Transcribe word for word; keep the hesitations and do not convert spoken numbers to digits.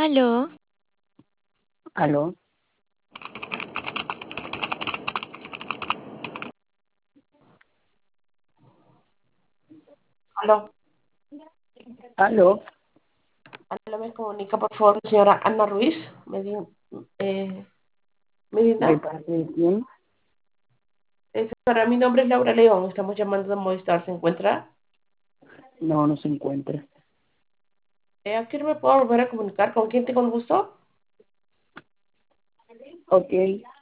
Aló, Aló, Aló, aló, aló, me comunica por favor la señora Ana Ruiz Medina. Eh, ¿de Medina. parte de quién? Eh, señora, mi nombre es Laura León, estamos llamando de Movistar, ¿se encuentra? No, no se encuentra. Eh, ¿a qué hora me puedo volver a comunicar? ¿Con quién tengo el gusto? Ok,